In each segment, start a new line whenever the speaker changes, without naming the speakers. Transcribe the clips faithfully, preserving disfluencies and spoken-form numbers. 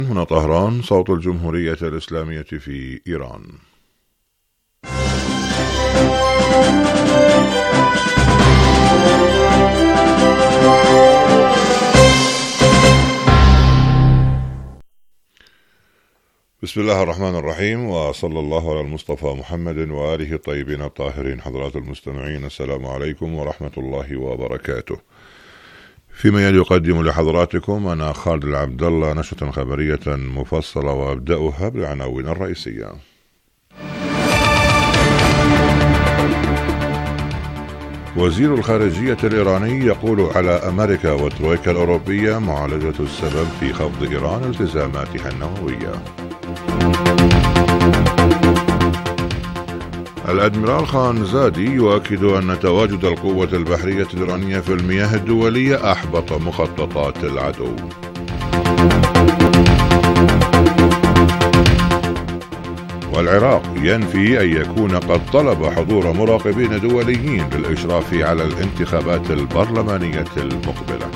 هنا طهران، صوت الجمهورية الإسلامية في إيران. بسم الله الرحمن الرحيم، وصلى الله على المصطفى محمد وآله الطيبين الطاهرين. حضرات المستمعين، السلام عليكم ورحمة الله وبركاته. فيما يلي يقدم لحضراتكم أنا خالد العبد الله نشرة خبرية مفصلة، وأبدأها بالعناوين الرئيسية. وزير الخارجية الإيراني يقول على أمريكا والترويكا الأوروبية معالجة السبب في خفض إيران التزاماتها النووية. الأدميرال خانزادي يؤكد أن تواجد القوة البحرية الإيرانية في المياه الدولية أحبط مخططات العدو. والعراق ينفي أن يكون قد طلب حضور مراقبين دوليين للإشراف على الانتخابات البرلمانية المقبلة.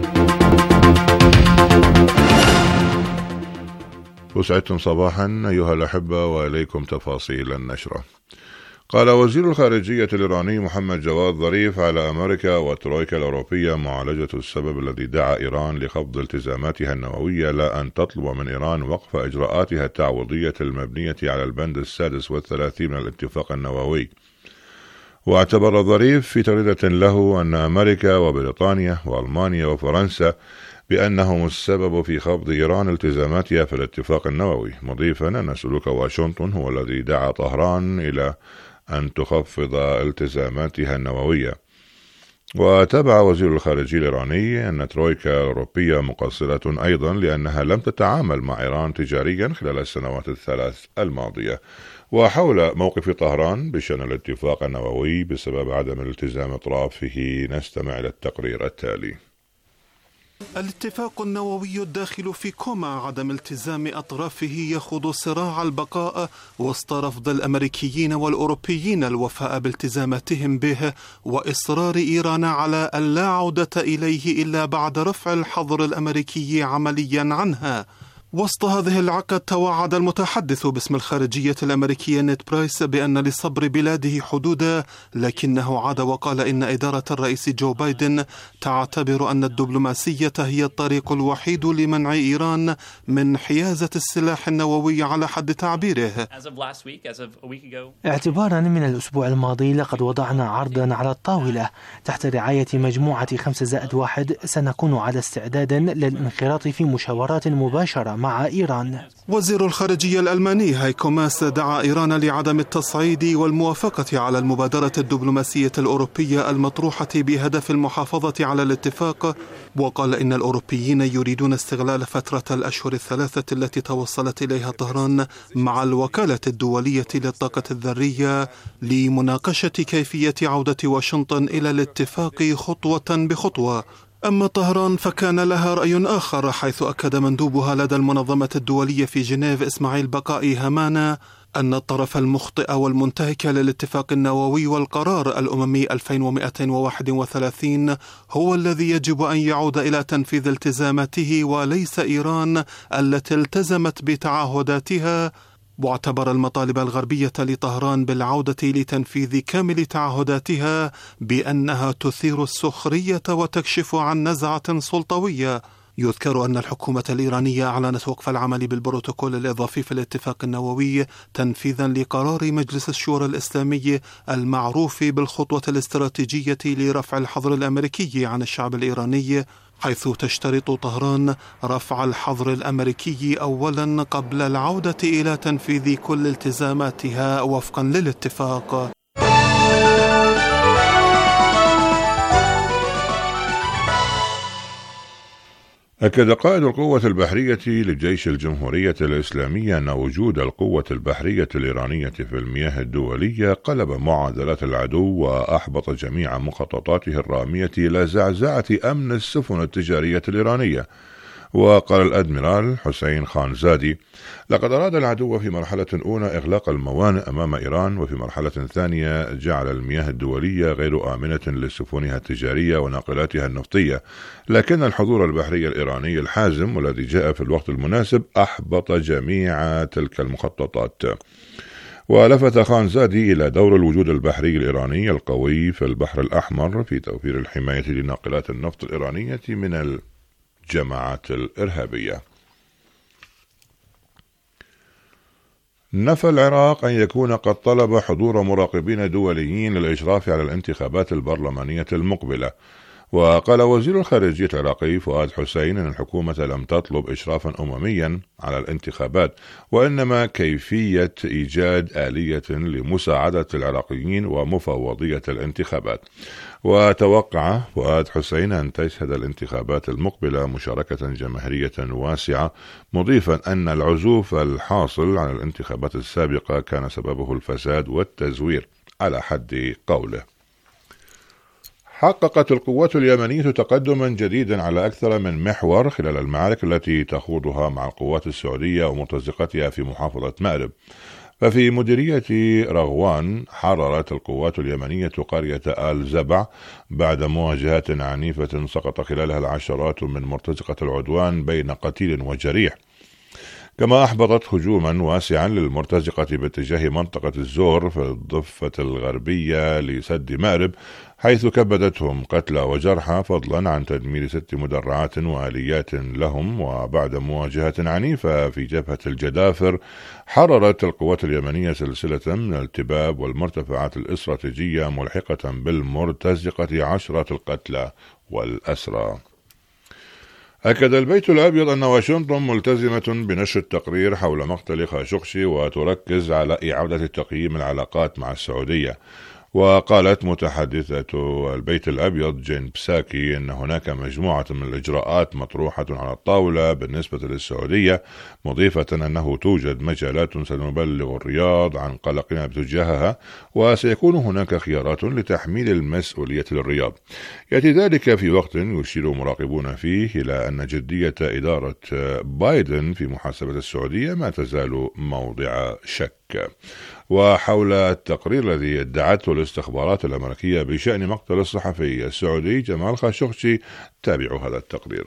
أسعدتم صباحا أيها الأحبة، وإليكم تفاصيل النشرة. قال وزير الخارجية الإيراني محمد جواد ظريف على أمريكا والترويكا الأوروبية معالجة السبب الذي دعا إيران لخفض التزاماتها النووية، لا أن تطلب من إيران وقف إجراءاتها التعويضية المبنية على البند السادس والثلاثين من الاتفاق النووي. واعتبر ظريف في تغريدة له أن أمريكا وبريطانيا وألمانيا وفرنسا بأنهم السبب في خفض إيران التزاماتها في الاتفاق النووي، مضيفا أن سلوك واشنطن هو الذي دعا طهران إلى أن تخفض التزاماتها النووية. وتابع وزير الخارجية الإيراني أن الترويكا الأوروبية مقصرة أيضا لأنها لم تتعامل مع إيران تجاريا خلال السنوات الثلاث الماضية. وحول موقف طهران بشأن الاتفاق النووي بسبب عدم التزام أطرافه نستمع إلى التقرير التالي.
الاتفاق النووي الداخل في كوما عدم التزام أطرافه يخوض صراع البقاء وسط رفض الأمريكيين والأوروبيين الوفاء بالتزاماتهم به، وإصرار إيران على اللا عودة إليه إلا بعد رفع الحظر الأمريكي عمليا عنها. وسط هذه العقد توعد المتحدث باسم الخارجية الأمريكية نيد برايس بأن لصبر بلاده حدودا، لكنه عاد وقال إن إدارة الرئيس جو بايدن تعتبر أن الدبلوماسية هي الطريق الوحيد لمنع إيران من حيازة السلاح النووي على حد تعبيره.
اعتبارا من الأسبوع الماضي لقد وضعنا عرضا على الطاولة تحت رعاية مجموعة خمسة زائد واحد، سنكون على استعداد للانخراط في مشاورات مباشرة مع إيران.
وزير الخارجية الألماني هايكو ماس دعا إيران لعدم التصعيد والموافقة على المبادرة الدبلوماسية الأوروبية المطروحة بهدف المحافظة على الاتفاق، وقال إن الأوروبيين يريدون استغلال فترة الأشهر الثلاثة التي توصلت إليها طهران مع الوكالة الدولية للطاقة الذرية لمناقشة كيفية عودة واشنطن إلى الاتفاق خطوة بخطوة. أما طهران فكان لها رأي آخر، حيث أكد مندوبها لدى المنظمة الدولية في جنيف إسماعيل بقائي همانا أن الطرف المخطئ والمنتهك للاتفاق النووي والقرار الأممي ألفين ومئتين وواحد وثلاثين هو الذي يجب أن يعود إلى تنفيذ التزاماته، وليس إيران التي التزمت بتعهداتها. واعتبر المطالب الغربية لطهران بالعودة لتنفيذ كامل تعهداتها بأنها تثير السخرية وتكشف عن نزعة سلطوية. يذكر أن الحكومة الإيرانية أعلنت وقف العمل بالبروتوكول الإضافي في الاتفاق النووي تنفيذا لقرار مجلس الشورى الإسلامي المعروف بالخطوة الاستراتيجية لرفع الحظر الأمريكي عن الشعب الإيراني، حيث تشترط طهران رفع الحظر الأمريكي أولا قبل العودة إلى تنفيذ كل التزاماتها وفقا للاتفاق.
أكد قائد القوة البحرية للجيش الجمهورية الإسلامية أن وجود القوة البحرية الإيرانية في المياه الدولية قلب معادلات العدو وأحبط جميع مخططاته الرامية إلى زعزعة أمن السفن التجارية الإيرانية. وقال الأدميرال حسين خانزادي: لقد أراد العدو في مرحلة أولى إغلاق الموانئ أمام إيران، وفي مرحلة ثانية جعل المياه الدولية غير آمنة لسفنها التجارية وناقلاتها النفطية، لكن الحضور البحري الإيراني الحازم والذي جاء في الوقت المناسب أحبط جميع تلك المخططات. ولفت خانزادي إلى دور الوجود البحري الإيراني القوي في البحر الأحمر في توفير الحماية لناقلات النفط الإيرانية من الجماعات الإرهابية. نفى العراق أن يكون قد طلب حضور مراقبين دوليين للإشراف على الانتخابات البرلمانية المقبلة. وقال وزير الخارجية العراقي فؤاد حسين أن الحكومة لم تطلب إشرافا أمميا على الانتخابات، وإنما كيفية إيجاد آلية لمساعدة العراقيين ومفوضية الانتخابات. وتوقع فؤاد حسين أن تشهد الانتخابات المقبلة مشاركة جماهيرية واسعة، مضيفا أن العزوف الحاصل عن الانتخابات السابقة كان سببه الفساد والتزوير على حد قوله. حققت القوات اليمنية تقدما جديدا على أكثر من محور خلال المعارك التي تخوضها مع القوات السعودية ومرتزقتها في محافظة مأرب. ففي مديرية رغوان حررت القوات اليمنية قرية آل زبع بعد مواجهات عنيفة سقط خلالها العشرات من مرتزقة العدوان بين قتيل وجريح، كما أحبطت هجوما واسعا للمرتزقة باتجاه منطقة الزور في الضفة الغربية لسد مأرب، حيث كبدتهم قتلى وجرحى فضلا عن تدمير ست مدرعات وآليات لهم. وبعد مواجهة عنيفة في جبهة الجدافر حررت القوات اليمنية سلسلة من الالتباب والمرتفعات الاستراتيجية ملحقة بالمرتزقة عشرة القتلى والأسرى. أكد البيت الأبيض أن واشنطن ملتزمة بنشر التقرير حول مقتل خاشقجي وتركز على إعادة تقييم العلاقات مع السعودية. وقالت متحدثة البيت الأبيض جين بساكي أن هناك مجموعة من الإجراءات مطروحة على الطاولة بالنسبة للسعودية، مضيفة أنه توجد مجالات سنبلغ الرياض عن قلقنا بتجاهها، وسيكون هناك خيارات لتحميل المسؤولية للرياض. يأتي ذلك في وقت يشير مراقبون فيه إلى أن جدية إدارة بايدن في محاسبة السعودية ما تزال موضع شك. وحول التقرير الذي ادعته الاستخبارات الأمريكية بشأن مقتل الصحفي السعودي جمال خاشقجي، تابعوا هذا التقرير.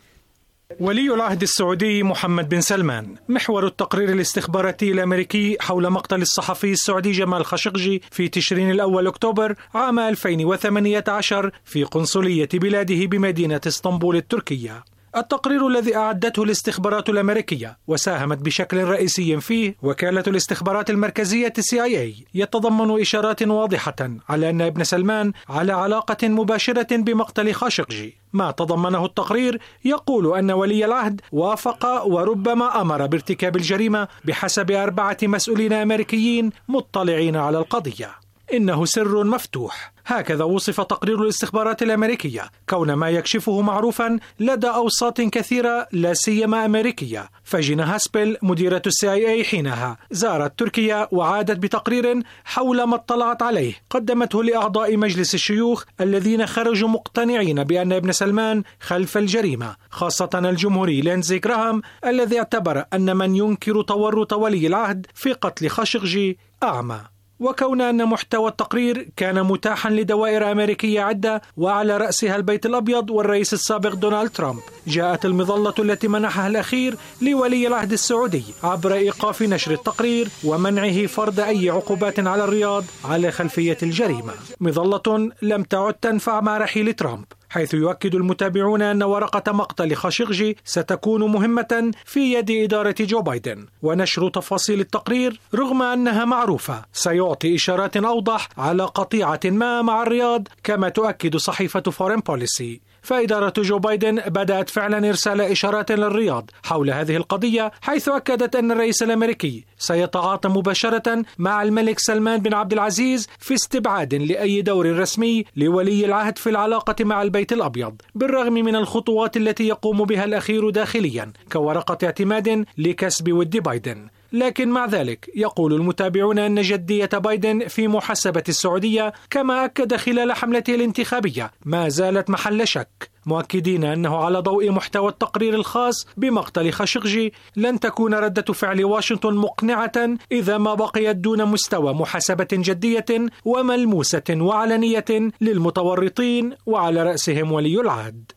ولي العهد السعودي محمد بن سلمان: محور التقرير الاستخباراتي الأمريكي حول مقتل الصحفي السعودي جمال خاشقجي في تشرين الأول أكتوبر عام ألفين وثمانية عشر في قنصلية بلاده بمدينة اسطنبول التركية. التقرير الذي أعدته الاستخبارات الأمريكية وساهمت بشكل رئيسي فيه وكالة الاستخبارات المركزية سي آي إيه يتضمن إشارات واضحة على أن ابن سلمان على علاقة مباشرة بمقتل خاشقجي. ما تضمنه التقرير يقول أن ولي العهد وافق وربما أمر بارتكاب الجريمة بحسب أربعة مسؤولين أمريكيين مطلعين على القضية. إنه سر مفتوح، هكذا وصف تقرير الاستخبارات الأمريكية، كون ما يكشفه معروفا لدى أوساط كثيرة لا سيما أمريكية. فجينا هاسبل مديرة السي آي إيه حينها زارت تركيا وعادت بتقرير حول ما اطلعت عليه قدمته لأعضاء مجلس الشيوخ الذين خرجوا مقتنعين بأن ابن سلمان خلف الجريمة، خاصة الجمهوري لينزي غراهام الذي اعتبر أن من ينكر تورط ولي العهد في قتل خاشقجي أعمى. وكون أن محتوى التقرير كان متاحا لدوائر أمريكية عدة وعلى رأسها البيت الأبيض والرئيس السابق دونالد ترامب، جاءت المظلة التي منحها الأخير لولي العهد السعودي عبر إيقاف نشر التقرير ومنعه فرض أي عقوبات على الرياض على خلفية الجريمة. مظلة لم تعد تنفع مع رحيل ترامب، حيث يؤكد المتابعون أن ورقة مقتل خاشقجي ستكون مهمة في يد إدارة جو بايدن. ونشر تفاصيل التقرير رغم أنها معروفة سيعطي إشارات أوضح على قطيعة ما مع الرياض، كما تؤكد صحيفة فورين بوليسي. فإدارة جو بايدن بدأت فعلا إرسال إشارات للرياض حول هذه القضية، حيث أكدت أن الرئيس الأمريكي سيتعاطى مباشرة مع الملك سلمان بن عبد العزيز في استبعاد لأي دور رسمي لولي العهد في العلاقة مع البيت الأبيض، بالرغم من الخطوات التي يقوم بها الأخير داخليا كورقة اعتماد لكسب ود بايدن. لكن مع ذلك يقول المتابعون أن جدية بايدن في محاسبة السعودية، كما أكد خلال حملته الانتخابية، ما زالت محل شك، مؤكدين أنه على ضوء محتوى التقرير الخاص بمقتل خاشقجي لن تكون ردة فعل واشنطن مقنعة إذا ما بقيت دون مستوى محاسبة جدية وملموسة وعلنية للمتورطين وعلى رأسهم ولي العهد.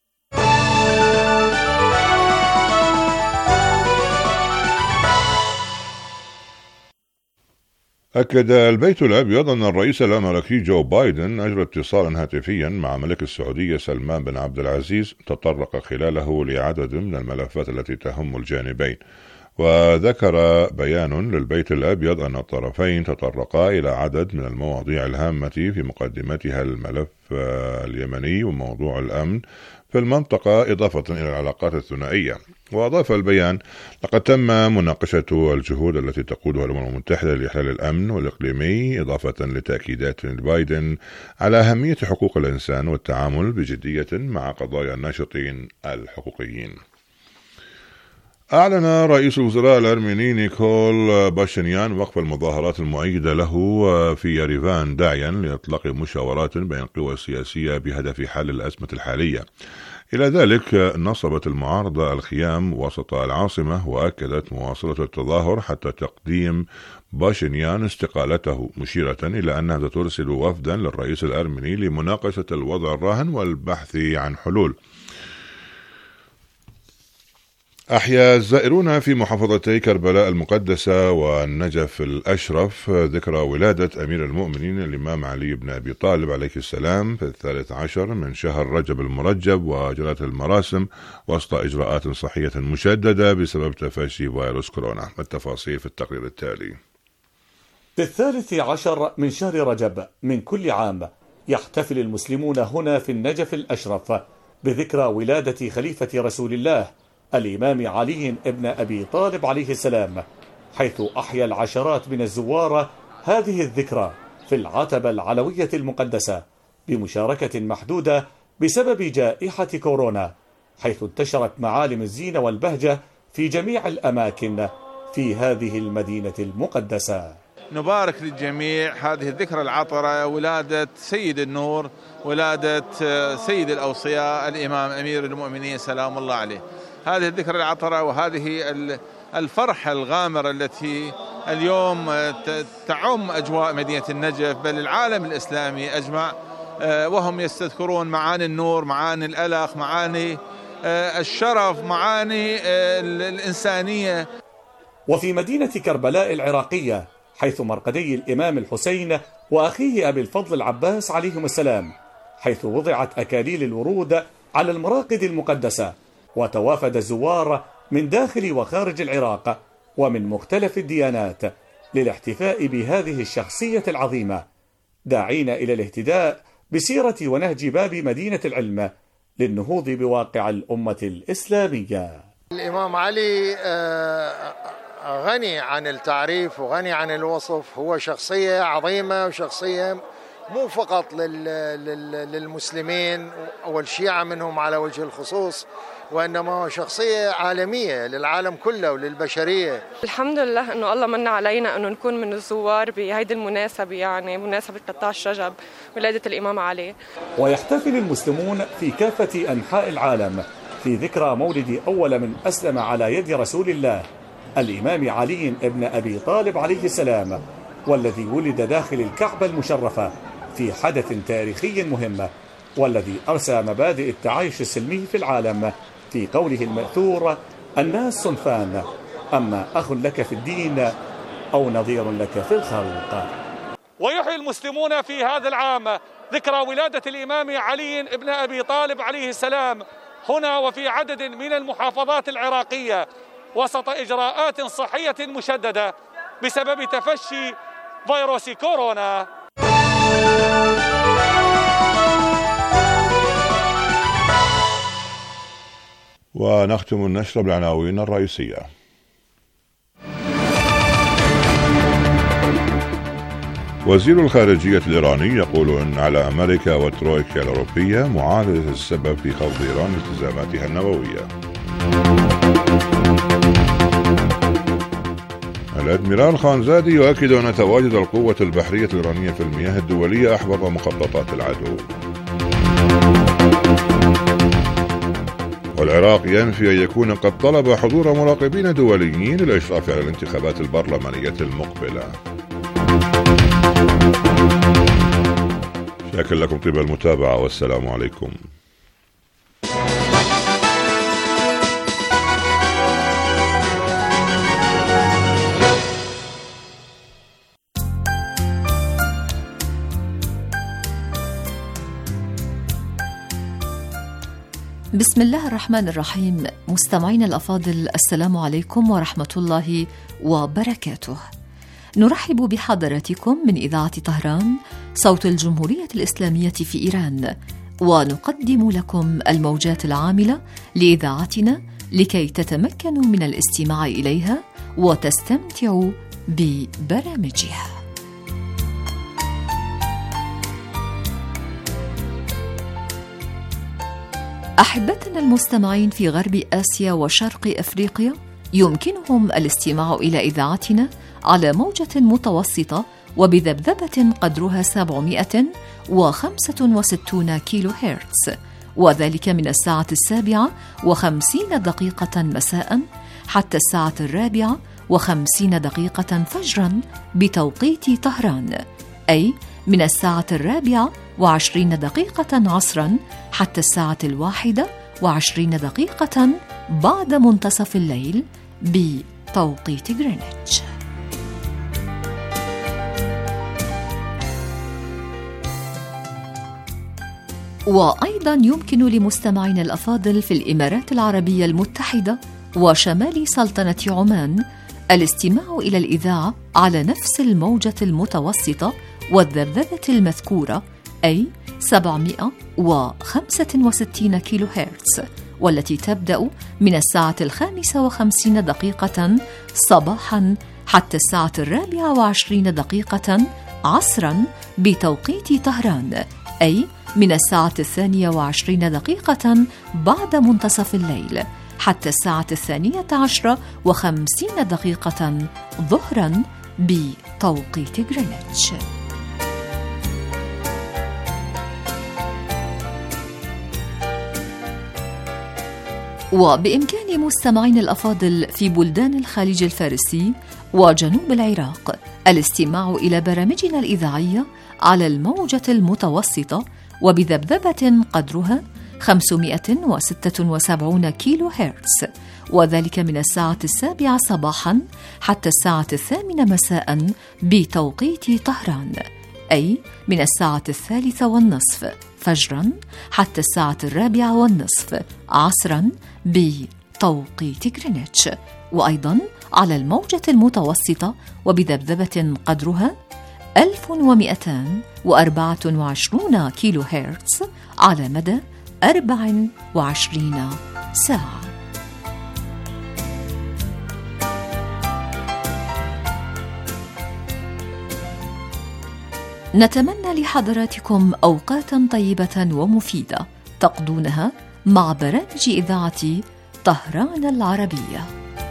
أكد البيت الأبيض أن الرئيس الأمريكي جو بايدن أجرى اتصالا هاتفيا مع ملك السعودية سلمان بن عبد العزيز تطرق خلاله لعدد من الملفات التي تهم الجانبين. وذكر بيان للبيت الأبيض أن الطرفين تطرقا إلى عدد من المواضيع الهامة في مقدمتها الملف اليمني وموضوع الأمن في المنطقة إضافة إلى العلاقات الثنائية. وأضاف البيان: لقد تم مناقشة الجهود التي تقودها الأمم المتحدة لإحلال الأمن والإقليمي إضافة لتأكيدات بايدن على أهمية حقوق الإنسان والتعامل بجدية مع قضايا الناشطين الحقوقيين. أعلن رئيس الوزراء الأرميني نيكول باشينيان وقف المظاهرات المؤيدة له في يريفان داعيا لإطلاق مشاورات بين القوى السياسية بهدف حل الأزمة الحالية. إلى ذلك نصبت المعارضة الخيام وسط العاصمة وأكدت مواصلة التظاهر حتى تقديم باشينيان استقالته، مشيرة إلى أنها ترسل وفدا للرئيس الأرميني لمناقشة الوضع الراهن والبحث عن حلول. أحيا الزائرون في محافظتي كربلاء المقدسة والنجف الأشرف ذكرى ولادة أمير المؤمنين الإمام علي بن أبي طالب عليه السلام في الثالث عشر من شهر رجب المرجب، وجرت المراسم وسط إجراءات صحية مشددة بسبب تفشي فيروس كورونا. التفاصيل في التقرير التالي.
في الثالث عشر من شهر رجب من كل عام يحتفل المسلمون هنا في النجف الأشرف بذكرى ولادة خليفة رسول الله الإمام علي بن أبي طالب عليه السلام، حيث أحيا العشرات من الزوار هذه الذكرى في العتبة العلوية المقدسة بمشاركة محدودة بسبب جائحة كورونا، حيث انتشرت معالم الزينة والبهجة في جميع الأماكن في هذه المدينة المقدسة.
نبارك للجميع هذه الذكرى العطرة، ولادة سيد النور، ولادة سيد الأوصياء الإمام أمير المؤمنين سلام الله عليه. هذه الذكرى العطرة وهذه الفرحة الغامرة التي اليوم تعم أجواء مدينة النجف بل العالم الإسلامي أجمع، وهم يستذكرون معاني النور، معاني الألخ، معاني الشرف، معاني الإنسانية.
وفي مدينة كربلاء العراقية حيث مرقدي الإمام الحسين وأخيه أبي الفضل العباس عليهم السلام، حيث وضعت أكاليل الورود على المراقد المقدسة، وتوافد الزوار من داخل وخارج العراق ومن مختلف الديانات للاحتفاء بهذه الشخصية العظيمة، داعين إلى الاهتداء بسيرة ونهج باب مدينة العلم للنهوض بواقع الأمة الإسلامية.
الإمام علي غني عن التعريف وغني عن الوصف، هو شخصية عظيمة وشخصية مو فقط للمسلمين والشيعة منهم على وجه الخصوص، وإنما شخصية عالمية للعالم كله وللبشرية.
الحمد لله أنه الله من علينا أنه نكون من الزوار بهذه المناسبة، يعني مناسبة ثلاثة عشر رجب ولادة الإمام علي.
ويحتفل المسلمون في كافة أنحاء العالم في ذكرى مولد أول من أسلم على يد رسول الله الإمام علي بن أبي طالب عليه السلام، والذي ولد داخل الكعبة المشرفة في حدث تاريخي مهم، والذي أرسى مبادئ التعايش السلمي في العالم في قوله المأثور: الناس صنفان، أما أخ لك في الدين أو نظير لك في الخلق.
ويحيي المسلمون في هذا العام ذكرى ولادة الإمام علي بن أبي طالب عليه السلام هنا وفي عدد من المحافظات العراقية وسط إجراءات صحية مشددة بسبب تفشي فيروس كورونا.
ونختم النشر بالعناوين الرئيسية. وزير الخارجية الإيراني يقول أن على أمريكا والترويكا الأوروبية معالجة السبب في خوض إيران التزاماتها النووية. الأدميرال خانزادي يؤكد أن تواجد القوة البحرية الإيرانية في المياه الدولية أحبط مخططات العدو. والعراق ينفي أن يكون قد طلب حضور مراقبين دوليين للإشراف على الانتخابات البرلمانية المقبلة. شاكر لكم طيب المتابعة والسلام عليكم.
بسم الله الرحمن الرحيم. مستمعين الأفاضل، السلام عليكم ورحمة الله وبركاته. نرحب بحضراتكم من إذاعة طهران صوت الجمهورية الإسلامية في إيران، ونقدم لكم الموجات العاملة لإذاعتنا لكي تتمكنوا من الاستماع إليها وتستمتعوا ببرامجها. أحبتنا المستمعين في غرب آسيا وشرق أفريقيا، يمكنهم الاستماع إلى إذاعتنا على موجة متوسطة وبذبذبة قدرها سبعمائة وخمسة وستين كيلو هرتز، وذلك من الساعة السابعة وخمسين دقيقة مساء حتى الساعة الرابعة وخمسين دقيقة فجرا بتوقيت طهران، أي من الساعة الرابعة وعشرين دقيقة عصرا حتى الساعة الواحدة وعشرين دقيقة بعد منتصف الليل بتوقيت غرينتش. وأيضا يمكن لمستمعينا الأفاضل في الإمارات العربية المتحدة وشمال سلطنة عمان الاستماع إلى الإذاعة على نفس الموجة المتوسطة والذبذبة المذكورة، أي سبعمائة وخمسة وستين كيلو هرتز، والتي تبدأ من الساعة الخامسة وخمسين دقيقة صباحا حتى الساعة الرابعة وعشرين دقيقة عصرا بتوقيت طهران، أي من الساعة الثانية وعشرين دقيقة بعد منتصف الليل حتى الساعة الثانية عشرة وخمسين دقيقة ظهرا بتوقيت غرينتش. وبإمكان مستمعين الأفاضل في بلدان الخليج الفارسي وجنوب العراق الاستماع إلى برامجنا الإذاعية على الموجة المتوسطة وبذبذبة قدرها خمسمائة وستة وسبعين كيلو هرتز، وذلك من الساعة السابعة صباحا حتى الساعة الثامنة مساء بتوقيت طهران، أي من الساعة الثالثة والنصف فجرا حتى الساعة الرابعة والنصف عصرا بتوقيت غرينتش، وأيضا على الموجة المتوسطة وبذبذبة قدرها ألف ومئتين وأربعة وعشرين كيلو هرتز على مدى أربع وعشرين ساعة. نتمنى لحضراتكم أوقاتا طيبة ومفيدة تقضونها مع برامج إذاعة طهران العربية.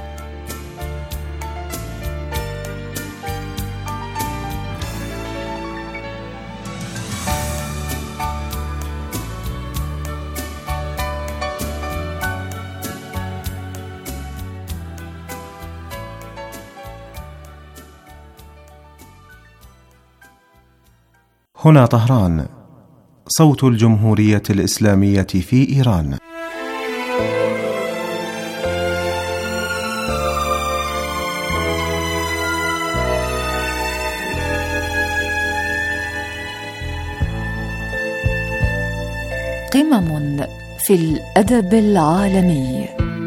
هنا طهران، صوت الجمهورية الإسلامية في إيران.
قمم في الأدب العالمي.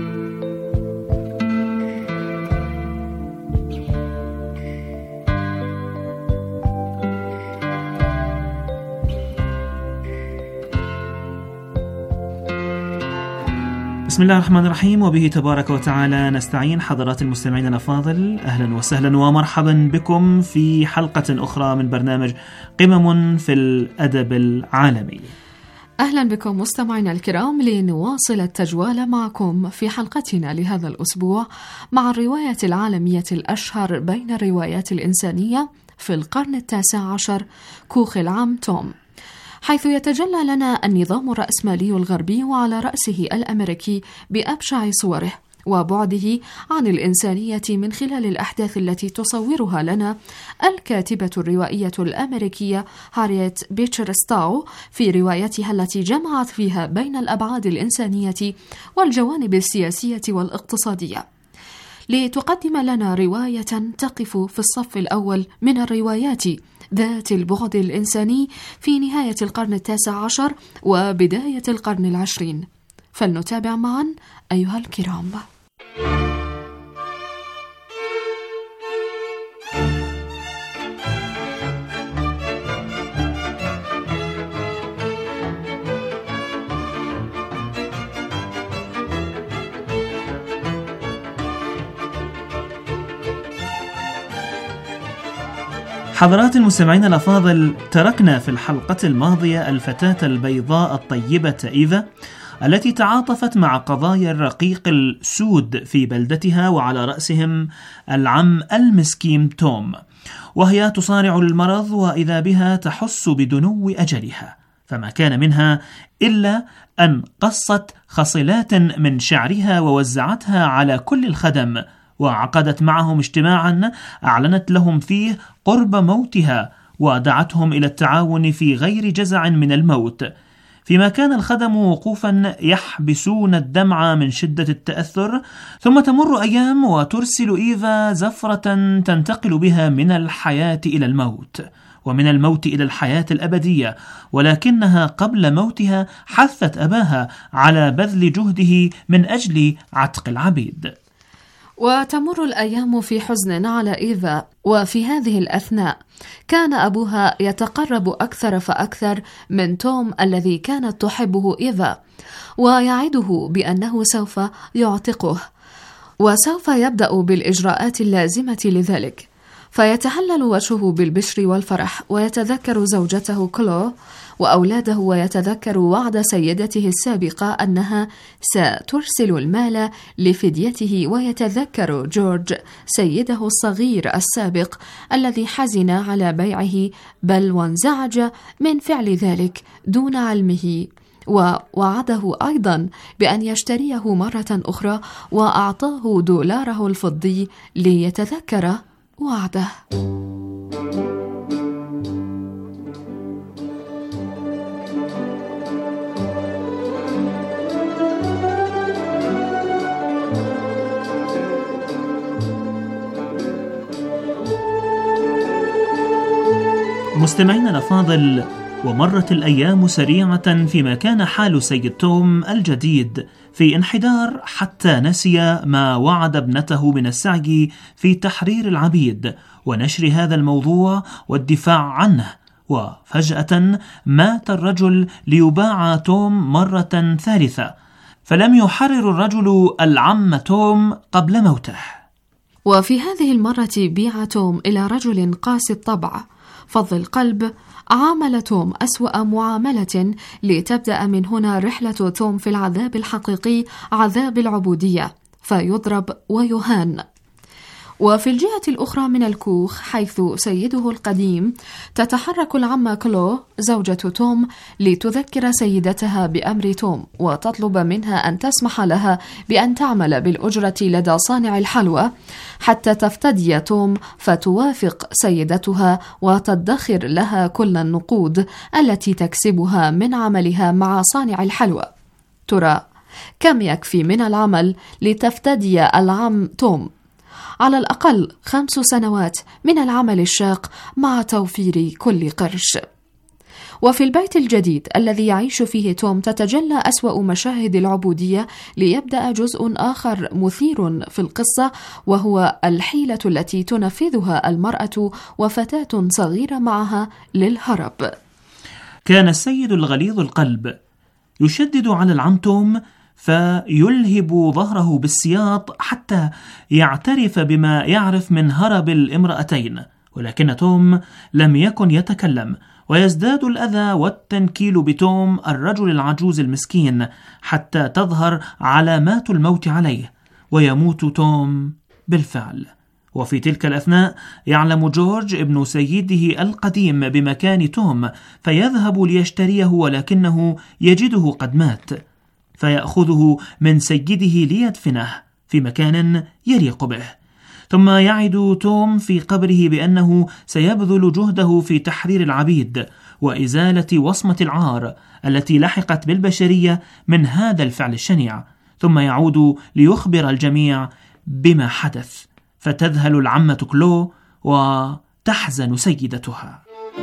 بسم الله الرحمن الرحيم، وبه تبارك وتعالى نستعين. حضرات المستمعين الأفاضل، أهلا وسهلا ومرحبا بكم في حلقة أخرى من برنامج قمم في الأدب العالمي.
أهلا بكم مستمعينا الكرام لنواصل التجوال معكم في حلقتنا لهذا الأسبوع مع الرواية العالمية الأشهر بين الروايات الإنسانية في القرن التاسع عشر، كوخ العم توم. حيث يتجلى لنا النظام الرأسمالي الغربي وعلى رأسه الأمريكي بأبشع صوره وبعده عن الإنسانية من خلال الأحداث التي تصورها لنا الكاتبة الروائية الأمريكية هاريت بيتشر ستاو في روايتها التي جمعت فيها بين الأبعاد الإنسانية والجوانب السياسية والاقتصادية، لتقدم لنا رواية تقف في الصف الأول من الروايات ذات البعد الإنساني في نهاية القرن التاسع عشر وبداية القرن العشرين. فلنتابع معا أيها الكرام.
حضرات المستمعين الأفاضل، تركنا في الحلقة الماضية الفتاة البيضاء الطيبة إيفا التي تعاطفت مع قضايا الرقيق السود في بلدتها وعلى رأسهم العم المسكين توم، وهي تصارع المرض وإذا بها تحس بدنو أجلها، فما كان منها إلا أن قصت خصلات من شعرها ووزعتها على كل الخدم، وعقدت معهم اجتماعا أعلنت لهم فيه قرب موتها ودعتهم إلى التعاون في غير جزع من الموت، فيما كان الخدم وقوفا يحبسون الدمع من شدة التأثر. ثم تمر أيام وترسل إيفا زفرة تنتقل بها من الحياة إلى الموت ومن الموت إلى الحياة الأبدية، ولكنها قبل موتها حثت أباها على بذل جهده من أجل عتق العبيد.
وتمر الأيام في حزن على إيفا، وفي هذه الأثناء كان أبوها يتقرب أكثر فأكثر من توم الذي كانت تحبه إيفا، ويعده بأنه سوف يعتقه وسوف يبدأ بالإجراءات اللازمة لذلك، فيتهلل وجهه بالبشر والفرح ويتذكر زوجته كلو وأولاده، ويتذكر وعد سيدته السابقة أنها سترسل المال لفديته، ويتذكر جورج سيده الصغير السابق الذي حزن على بيعه بل وانزعج من فعل ذلك دون علمه، ووعده أيضا بأن يشتريه مرة أخرى وأعطاه دولاره الفضي ليتذكر وعده.
مستمعينا الأفاضل، ومرت الأيام سريعة فيما كان حال سيد توم الجديد في انحدار حتى نسي ما وعد ابنته من السعي في تحرير العبيد ونشر هذا الموضوع والدفاع عنه، وفجأة مات الرجل ليباع توم مرة ثالثة، فلم يحرر الرجل العم توم قبل موته.
وفي هذه المرة بيع توم إلى رجل قاسي الطبع فظ القلب، عامل توم أسوأ معاملة لتبدأ من هنا رحلة توم في العذاب الحقيقي، عذاب العبودية، فيضرب ويهان. وفي الجهة الأخرى من الكوخ حيث سيده القديم تتحرك العمة كلو زوجة توم لتذكر سيدتها بأمر توم وتطلب منها أن تسمح لها بأن تعمل بالأجرة لدى صانع الحلوى حتى تفتدي توم، فتوافق سيدتها وتدخر لها كل النقود التي تكسبها من عملها مع صانع الحلوى. ترى كم يكفي من العمل لتفتدي العم توم؟ على الأقل خمس سنوات من العمل الشاق مع توفير كل قرش. وفي البيت الجديد الذي يعيش فيه توم تتجلى أسوأ مشاهد العبودية، ليبدأ جزء آخر مثير في القصة، وهو الحيلة التي تنفذها المرأة وفتاة صغيرة معها للهرب.
كان السيد الغليظ القلب يشدد على العم توم فيلهب ظهره بالسياط حتى يعترف بما يعرف من هرب الامرأتين، ولكن توم لم يكن يتكلم، ويزداد الأذى والتنكيل بتوم الرجل العجوز المسكين حتى تظهر علامات الموت عليه، ويموت توم بالفعل. وفي تلك الأثناء يعلم جورج ابن سيده القديم بمكان توم، فيذهب ليشتريه ولكنه يجده قد مات، فيأخذه من سيده ليدفنه في مكان يليق به. ثم يعد توم في قبره بأنه سيبذل جهده في تحرير العبيد وإزالة وصمة العار التي لحقت بالبشرية من هذا الفعل الشنيع، ثم يعود ليخبر الجميع بما حدث، فتذهل العمة كلو وتحزن سيدتها.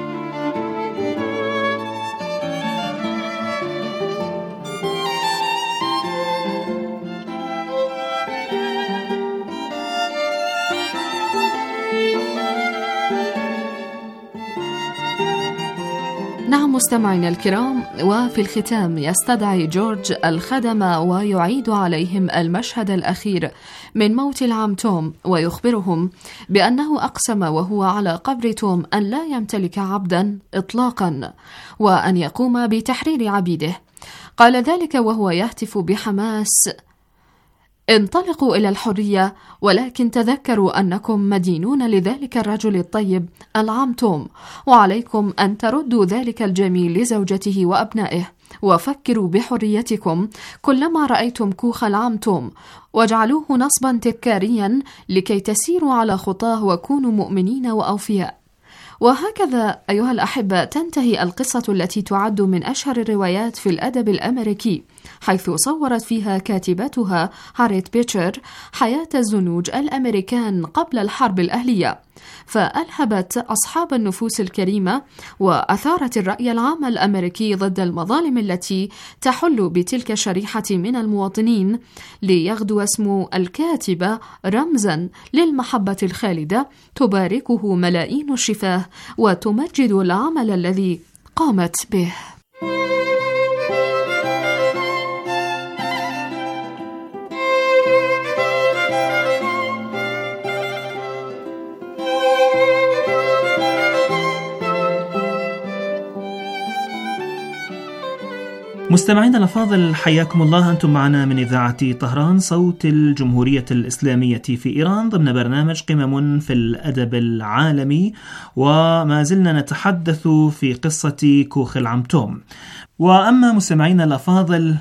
نعم مستمعينا الكرام، وفي الختام يستدعي جورج الخدم ويعيد عليهم المشهد الأخير من موت العم توم، ويخبرهم بأنه أقسم وهو على قبر توم أن لا يمتلك عبدا إطلاقا وأن يقوم بتحرير عبيده. قال ذلك وهو يهتف بحماس: انطلقوا إلى الحرية، ولكن تذكروا أنكم مدينون لذلك الرجل الطيب العم توم، وعليكم أن تردوا ذلك الجميل لزوجته وأبنائه، وفكروا بحريتكم كلما رأيتم كوخ العم توم، واجعلوه نصبا تذكاريا لكي تسيروا على خطاه وكونوا مؤمنين وأوفياء. وهكذا أيها الأحبة تنتهي القصة التي تعد من أشهر الروايات في الأدب الأمريكي، حيث صورت فيها كاتبتها هاريت بيتشر حياة الزنوج الأمريكان قبل الحرب الأهلية، فألهبت أصحاب النفوس الكريمة وأثارت الرأي العام الأمريكي ضد المظالم التي تحل بتلك الشريحة من المواطنين، ليغدو اسم الكاتبة رمزا للمحبة الخالدة تباركه ملايين الشفاه وتمجد العمل الذي قامت به.
مستمعينا الأفاضل، حياكم الله، أنتم معنا من إذاعة طهران صوت الجمهورية الإسلامية في إيران ضمن برنامج قمم في الأدب العالمي، وما زلنا نتحدث في قصة كوخ العم توم. وأما مستمعينا الأفاضل،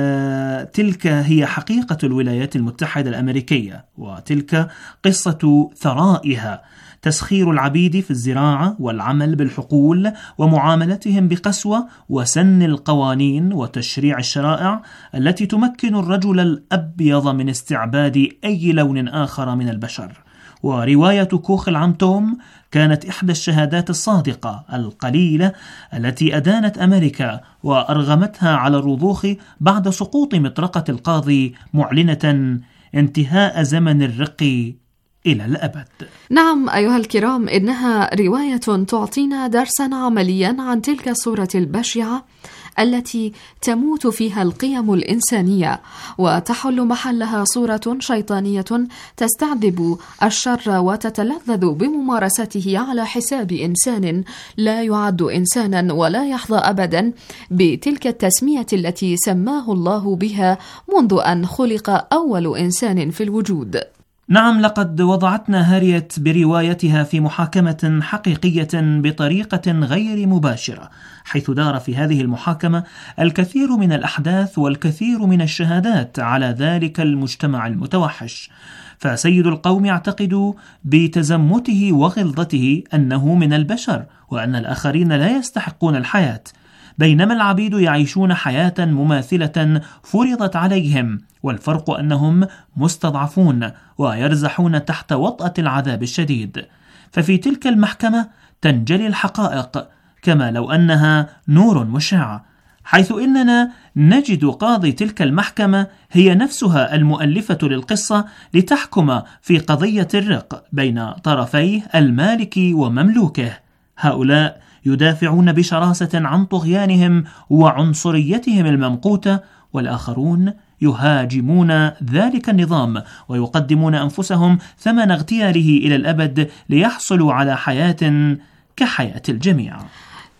تلك هي حقيقة الولايات المتحدة الأمريكية، وتلك قصة ثرائها: تسخير العبيد في الزراعة والعمل بالحقول ومعاملتهم بقسوة وسن القوانين وتشريع الشرائع التي تمكن الرجل الأبيض من استعباد أي لون آخر من البشر. ورواية كوخ العم توم كانت إحدى الشهادات الصادقة القليلة التي أدانت أمريكا وأرغمتها على الرضوخ بعد سقوط مطرقة القاضي، معلنة انتهاء زمن الرق إلى الأبد.
نعم أيها الكرام، إنها رواية تعطينا درسا عمليا عن تلك الصورة البشعة التي تموت فيها القيم الإنسانية وتحل محلها صورة شيطانية تستعذب الشر وتتلذذ بممارسته على حساب إنسان لا يعد إنسانا ولا يحظى أبدا بتلك التسمية التي سماه الله بها منذ أن خلق أول إنسان في الوجود.
نعم، لقد وضعتنا هاريت بروايتها في محاكمة حقيقية بطريقة غير مباشرة، حيث دار في هذه المحاكمة الكثير من الأحداث والكثير من الشهادات على ذلك المجتمع المتوحش. فسيد القوم يعتقد بتزمته وغلظته أنه من البشر وأن الآخرين لا يستحقون الحياة، بينما العبيد يعيشون حياة مماثلة فرضت عليهم، والفرق أنهم مستضعفون ويرزحون تحت وطأة العذاب الشديد. ففي تلك المحكمة تنجلي الحقائق كما لو أنها نور مشع، حيث إننا نجد قاضي تلك المحكمة هي نفسها المؤلفة للقصة لتحكم في قضية الرق بين طرفيه المالك ومملوكه. هؤلاء يدافعون بشراسة عن طغيانهم وعنصريتهم الممقوتة، والآخرون يهاجمون ذلك النظام ويقدمون أنفسهم ثمن اغتياله إلى الأبد ليحصلوا على حياة كحياة الجميع.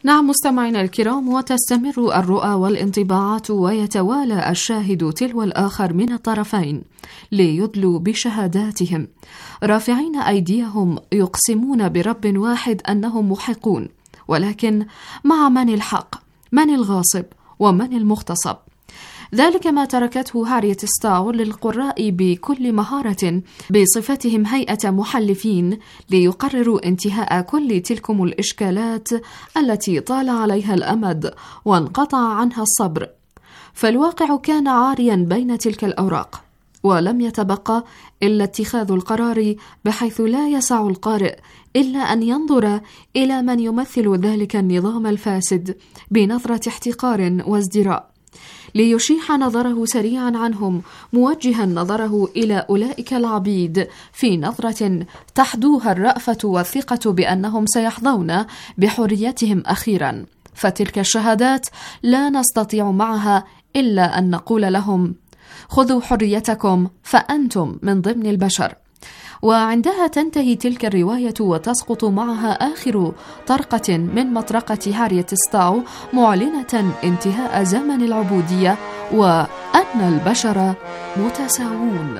نعم مستمعينا الكرام، وتستمر الرؤى والانطباعات ويتوالى الشاهد تلو الآخر من الطرفين ليدلوا بشهاداتهم رافعين أيديهم يقسمون برب واحد أنهم محقون، ولكن مع من الحق؟ من الغاصب؟ ومن المغتصب؟ ذلك ما تركته هاريت ستاو للقراء بكل مهارة بصفتهم هيئة محلفين ليقرروا انتهاء كل تلكم الإشكالات التي طال عليها الأمد وانقطع عنها الصبر. فالواقع كان عاريا بين تلك الأوراق، ولم يتبقى إلا اتخاذ القرار بحيث لا يسع القارئ إلا أن ينظر إلى من يمثل ذلك النظام الفاسد بنظرة احتقار وازدراء، ليشيح نظره سريعا عنهم، موجها نظره إلى أولئك العبيد في نظرة تحدوها الرأفة والثقة بأنهم سيحظون بحريتهم أخيرا. فتلك الشهادات لا نستطيع معها إلا أن نقول لهم: خذوا حريتكم فأنتم من ضمن البشر. وعندها تنتهي تلك الرواية وتسقط معها آخر طرقة من مطرقة هاريت ستاو، معلنة انتهاء زمن العبودية وأن البشر متساوون.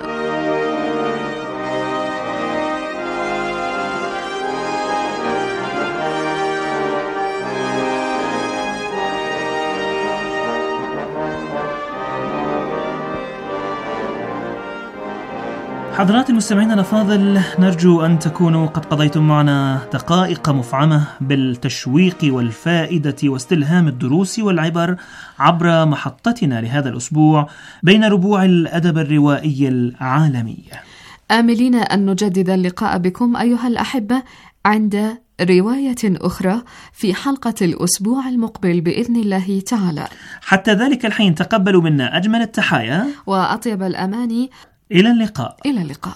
حضرات المستمعين الأفاضل، نرجو أن تكونوا قد قضيتم معنا دقائق مفعمة بالتشويق والفائدة واستلهام الدروس والعبر عبر محطتنا لهذا الأسبوع بين ربوع الأدب الروائي العالمي،
آملين أن نجدد اللقاء بكم أيها الأحبة عند رواية أخرى في حلقة الأسبوع المقبل بإذن الله تعالى.
حتى ذلك الحين تقبلوا منا أجمل التحايا
وأطيب الأماني.
إلى اللقاء.
إلى اللقاء.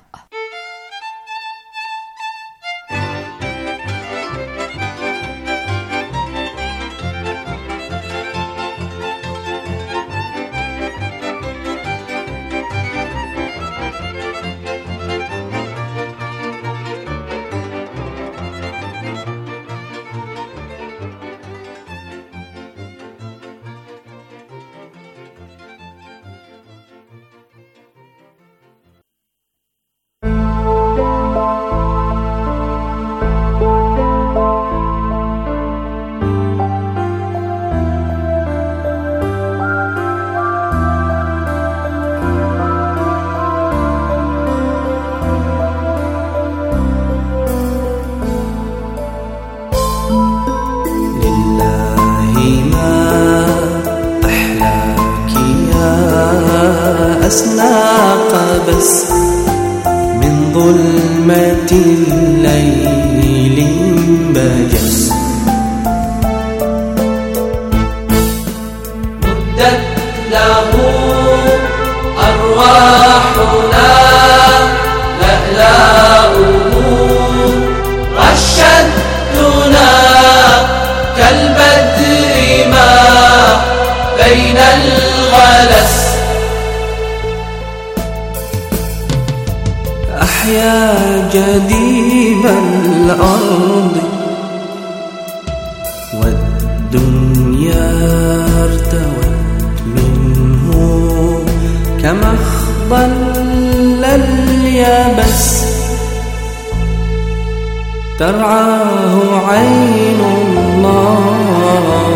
بس من ظلمة الليل بجس مدت له أرواحنا لألاؤه رشدتنا كالبدر ما بين الغلس أحيا جديب الأرض والدنيا ارتوت منه كما اخضل اليابس ترعاه عين الله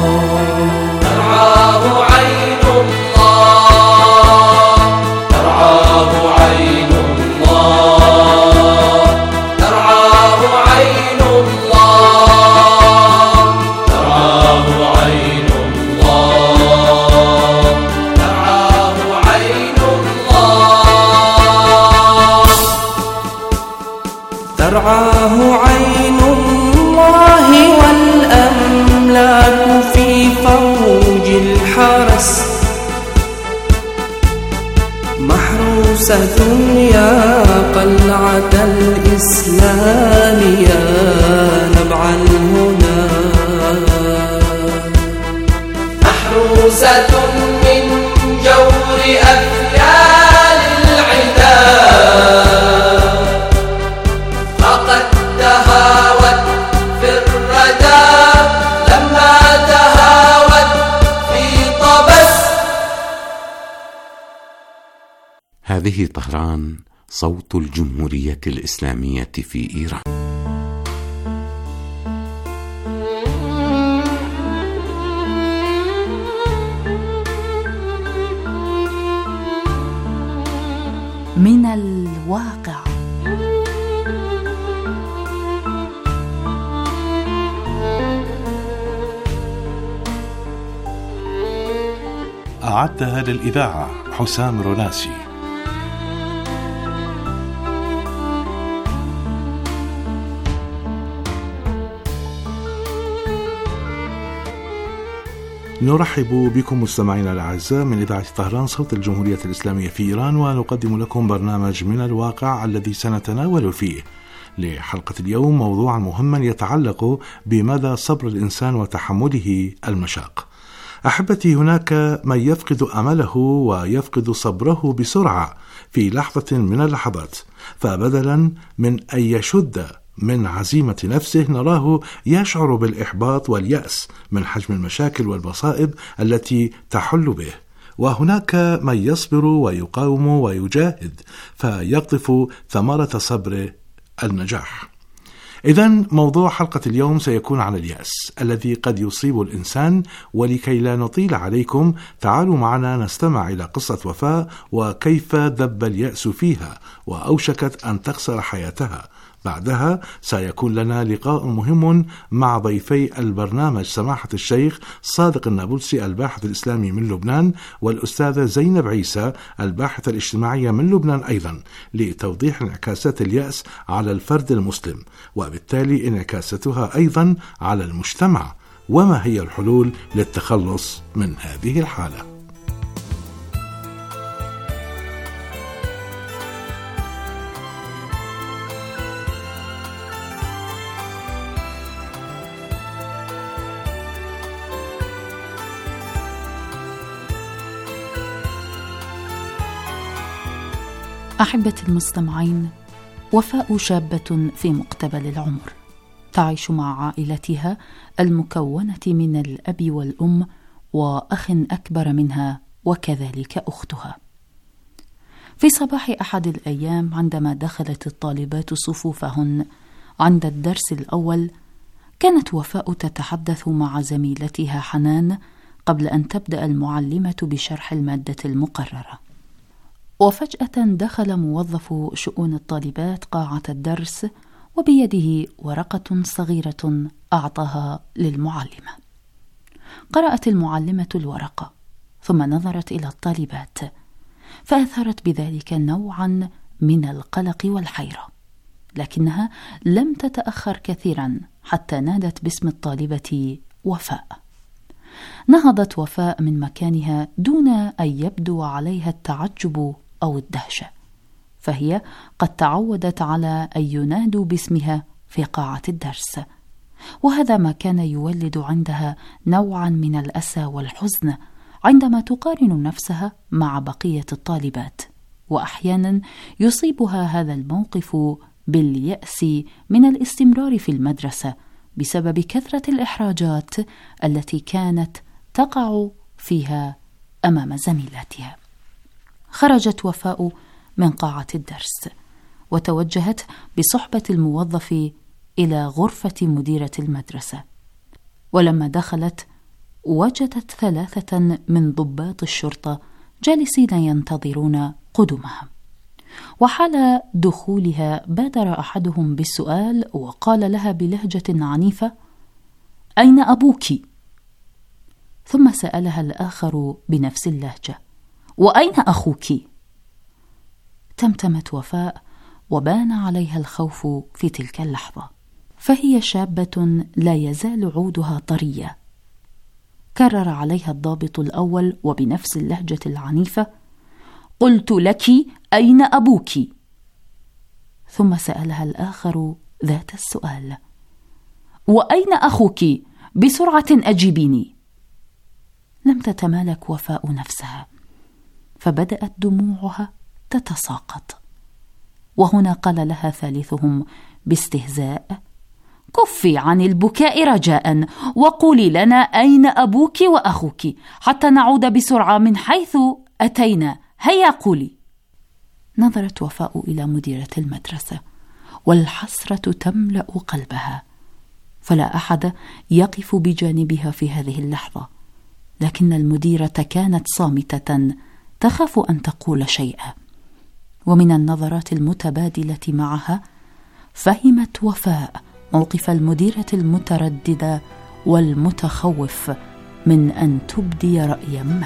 ترعاه عين الله ترعاه عين الله ترعاه عين الله ترعاه عين الله ترعاه عين الله ترعاه عين الله والأملاك في فوج الحرس محروسة يا قلعة الإسلام يا نبع الهدى محروسة من جور أفيال العدا فقد تهاوت في الردى لم
هذه طهران، صوت الجمهورية الإسلامية في إيران.
من الواقع.
أعدها للإذاعة حسام روناسي. نرحب بكم مستمعينا الأعزاء من إذاعة طهران صوت الجمهورية الإسلامية في إيران، ونقدم لكم برنامج من الواقع الذي سنتناول فيه لحلقة اليوم موضوعا مهما يتعلق بمدى صبر الإنسان وتحمله المشاق. أحبتي، هناك من يفقد أمله ويفقد صبره بسرعة في لحظة من اللحظات، فبدلا من أن يشد من عزيمة نفسه نراه يشعر بالإحباط واليأس من حجم المشاكل والمصائب التي تحل به. وهناك من يصبر ويقاوم ويجاهد فيقطف ثمرة صبر النجاح. إذن موضوع حلقة اليوم سيكون عن اليأس الذي قد يصيب الإنسان، ولكي لا نطيل عليكم تعالوا معنا نستمع إلى قصة وفاء وكيف دب اليأس فيها وأوشكت أن تخسر حياتها. بعدها سيكون لنا لقاء مهم مع ضيفي البرنامج سماحة الشيخ صادق النابلسي الباحث الإسلامي من لبنان، والأستاذة زينب عيسى الباحثة الاجتماعية من لبنان أيضا، لتوضيح انعكاسات اليأس على الفرد المسلم وبالتالي انعكاساتها أيضا على المجتمع، وما هي الحلول للتخلص من هذه الحالة.
أحبتي المستمعين، وفاء شابة في مقتبل العمر تعيش مع عائلتها المكونة من الأب والأم وأخ أكبر منها وكذلك أختها. في صباح أحد الأيام عندما دخلت الطالبات صفوفهن عند الدرس الأول، كانت وفاء تتحدث مع زميلتها حنان قبل أن تبدأ المعلمة بشرح المادة المقررة. وفجأة دخل موظف شؤون الطالبات قاعة الدرس وبيده ورقة صغيرة أعطاها للمعلمة. قرأت المعلمة الورقة ثم نظرت إلى الطالبات، فأثارت بذلك نوعا من القلق والحيرة، لكنها لم تتأخر كثيرا حتى نادت باسم الطالبة وفاء. نهضت وفاء من مكانها دون أن يبدو عليها التعجب أو الدهشة، فهي قد تعودت على أن ينادوا باسمها في قاعة الدرس، وهذا ما كان يولد عندها نوعا من الأسى والحزن عندما تقارن نفسها مع بقية الطالبات، وأحيانا يصيبها هذا الموقف باليأس من الاستمرار في المدرسة بسبب كثرة الإحراجات التي كانت تقع فيها أمام زميلاتها. خرجت وفاء من قاعة الدرس وتوجهت بصحبة الموظف إلى غرفة مديرة المدرسة، ولما دخلت وجدت ثلاثة من ضباط الشرطة جالسين ينتظرون قدومها. وحال دخولها بادر أحدهم بالسؤال وقال لها بلهجة عنيفة: أين أبوك؟ ثم سألها الآخر بنفس اللهجة: وأين أخوك؟ تمتمت وفاء وبان عليها الخوف في تلك اللحظة، فهي شابة لا يزال عودها طرية. كرر عليها الضابط الأول وبنفس اللهجة العنيفة: قلت لك أين أبوك؟ ثم سألها الآخر ذات السؤال: وأين أخوك؟ بسرعة أجيبيني. لم تتمالك وفاء نفسها، فبدأت دموعها تتساقط، وهنا قال لها ثالثهم باستهزاء: كفي عن البكاء رجاء، وقولي لنا أين أبوك وأخوك حتى نعود بسرعة من حيث أتينا، هيا قولي. نظرت وفاء إلى مديرة المدرسة والحسرة تملأ قلبها، فلا أحد يقف بجانبها في هذه اللحظة، لكن المديرة كانت صامتة تخاف أن تقول شيئا. ومن النظرات المتبادلة معها فهمت وفاء موقف المديرة المترددة والمتخوف من أن تبدي رأيا ما.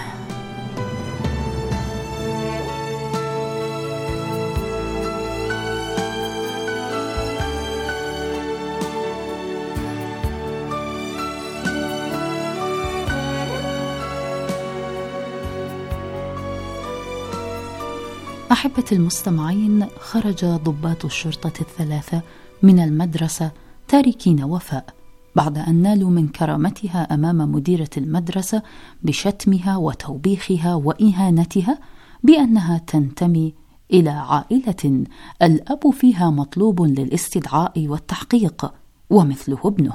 أحبة المستمعين، خرج ضباط الشرطة الثلاثة من المدرسة تاركين وفاء بعد أن نالوا من كرامتها أمام مديرة المدرسة بشتمها وتوبيخها وإهانتها بأنها تنتمي إلى عائلة الأب فيها مطلوب للاستدعاء والتحقيق ومثله ابنه.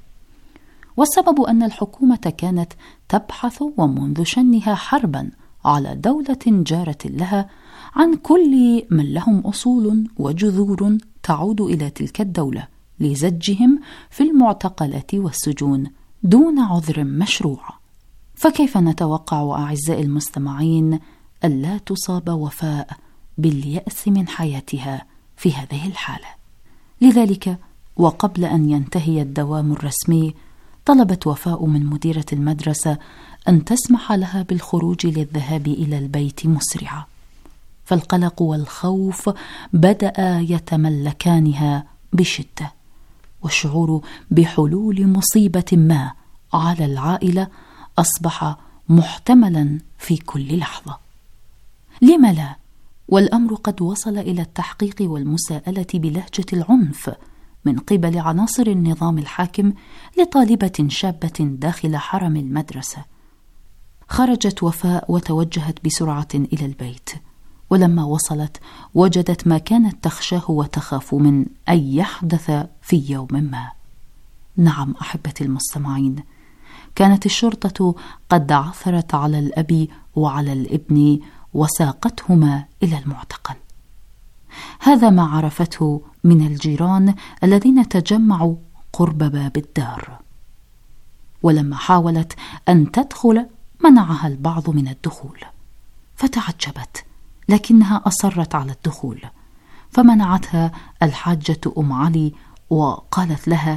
والسبب أن الحكومة كانت تبحث ومنذ شنها حربا على دولة جارة لها عن كل من لهم أصول وجذور تعود إلى تلك الدولة لزجهم في المعتقلات والسجون دون عذر مشروع. فكيف نتوقع أعزائي المستمعين ألا تصاب وفاء باليأس من حياتها في هذه الحالة؟ لذلك وقبل أن ينتهي الدوام الرسمي طلبت وفاء من مديرة المدرسة أن تسمح لها بالخروج للذهاب إلى البيت مسرعة، فالقلق والخوف بدأ يتملكانها بشدة، والشعور بحلول مصيبة ما على العائلة أصبح محتملا في كل لحظة. لم لا؟ والأمر قد وصل إلى التحقيق والمساءلة بلهجة العنف من قبل عناصر النظام الحاكم لطالبة شابة داخل حرم المدرسة. خرجت وفاء وتوجهت بسرعة إلى البيت، ولما وصلت وجدت ما كانت تخشاه وتخاف من أن يحدث في يوم ما. نعم أحبتي المستمعين، كانت الشرطة قد عثرت على الأب وعلى الابن وساقتهما إلى المعتقل. هذا ما عرفته من الجيران الذين تجمعوا قرب باب الدار، ولما حاولت أن تدخل منعها البعض من الدخول، فتعجبت لكنها أصرت على الدخول، فمنعتها الحاجة أم علي وقالت لها: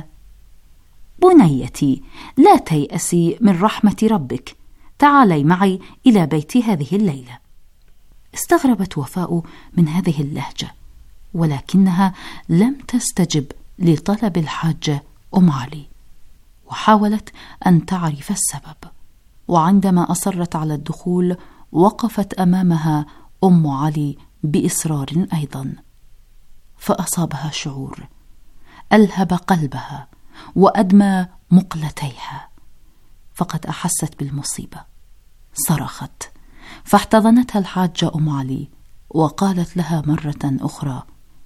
بنيتي، لا تيأسي من رحمة ربك، تعالي معي إلى بيتي هذه الليلة. استغربت وفاء من هذه اللهجة، ولكنها لم تستجب لطلب الحاجة أم علي، وحاولت أن تعرف السبب. وعندما أصرت على الدخول وقفت أمامها أم علي بإصرار أيضا، فأصابها شعور ألهب قلبها وأدمى مقلتيها، فقد أحست بالمصيبة. صرخت، فاحتضنتها الحاجة أم علي وقالت لها مرة أخرى: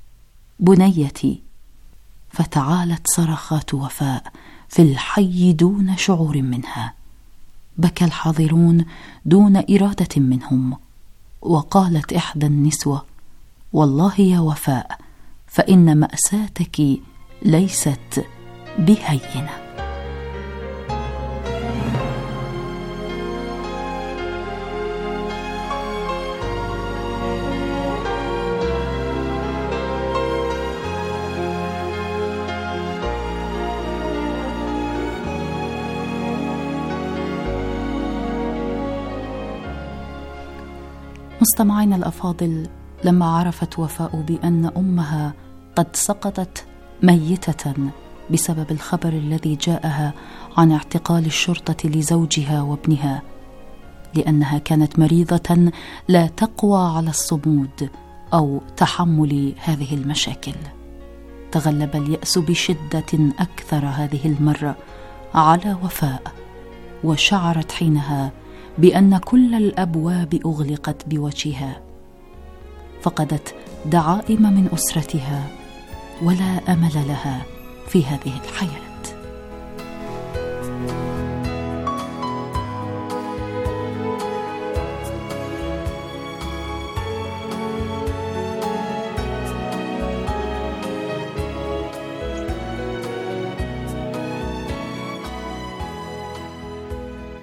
بنيتي. فتعالت صرخات وفاء في الحي دون شعور منها. بكى الحاضرون دون إرادة منهم، وقالت إحدى النسوة: والله يا وفاء، فإن مأساتك ليست بهينة. مستمعين الأفاضل، لما عرفت وفاء بأن أمها قد سقطت ميتة بسبب الخبر الذي جاءها عن اعتقال الشرطة لزوجها وابنها، لأنها كانت مريضة لا تقوى على الصمود أو تحمل هذه المشاكل، تغلب اليأس بشدة أكثر هذه المرة على وفاء، وشعرت حينها بأن كل الأبواب أغلقت بوجهها، فقدت دعائم من أسرتها ولا أمل لها في هذه الحياة.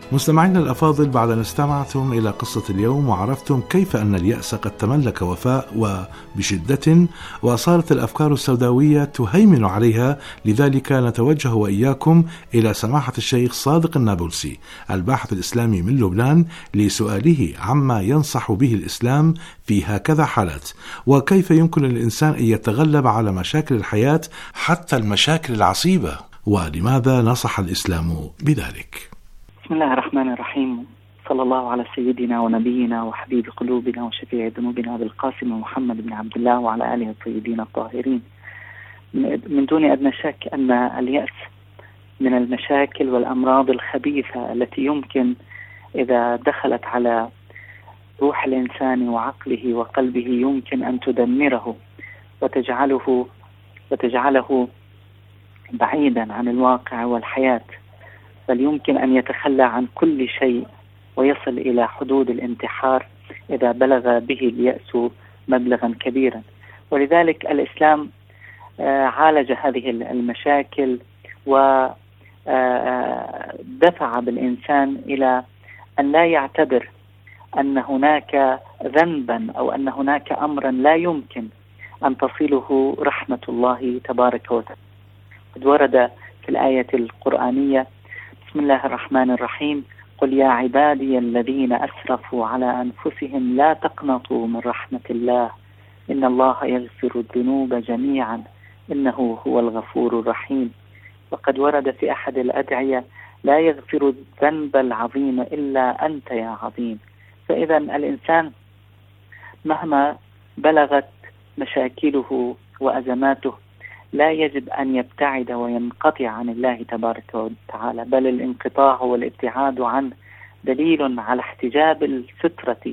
مستمعينا الأفاضل، بعد أن استمعتم إلى قصة اليوم وعرفتم كيف أن اليأس قد تملك وفاء وبشدة وصارت الأفكار السوداوية تهيمن عليها، لذلك نتوجه وإياكم إلى سماحة الشيخ صادق النابلسي الباحث الإسلامي من لبنان لسؤاله عما ينصح به الإسلام في هكذا حالات، وكيف يمكن للإنسان أن يتغلب على مشاكل الحياة حتى المشاكل العصيبة، ولماذا نصح الإسلام بذلك.
بسم الله الرحمن الرحيم. صلى الله على سيدنا ونبينا وحبيب قلوبنا وشفيع ذنوبنا بالقاسم محمد بن عبد الله وعلى آله الطيبين الطاهرين. من دون أدنى شك أن اليأس من المشاكل والأمراض الخبيثة التي يمكن إذا دخلت على روح الإنسان وعقله وقلبه يمكن أن تدمره وتجعله وتجعله بعيدا عن الواقع والحياة، بل يمكن أن يتخلى عن كل شيء ويصل إلى حدود الانتحار إذا بلغ به اليأس مبلغا كبيرا. ولذلك الإسلام عالج هذه المشاكل ودفع بالإنسان إلى أن لا يعتبر أن هناك ذنبا أو أن هناك أمرا لا يمكن أن تصله رحمة الله تبارك وتعالى. قد ورد في الآية القرآنية: بسم الله الرحمن الرحيم، قل يا عبادي الذين أسرفوا على أنفسهم لا تقنطوا من رحمة الله إن الله يغفر الذنوب جميعا إنه هو الغفور الرحيم. وقد ورد في أحد الأدعية: لا يغفر الذنب العظيم إلا أنت يا عظيم. فإذا الإنسان مهما بلغت مشاكله وأزماته لا يجب أن يبتعد وينقطع عن الله تبارك وتعالى، بل الانقطاع والابتعاد عنه دليل على احتجاب الفطرة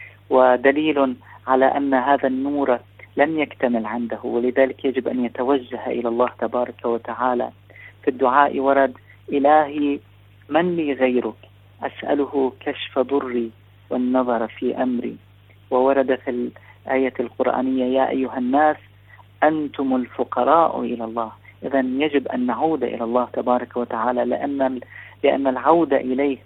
ودليل على أن هذا النور لم يكتمل عنده، ولذلك يجب أن يتوجه إلى الله تبارك وتعالى. في الدعاء ورد: إلهي من لي غيرك أسأله كشف ضري والنظر في أمري. وورد في الآية القرآنية: يا أيها الناس أنتم الفقراء إلى الله. إذن يجب أن نعود إلى الله تبارك وتعالى، لأن لأن العودة إليه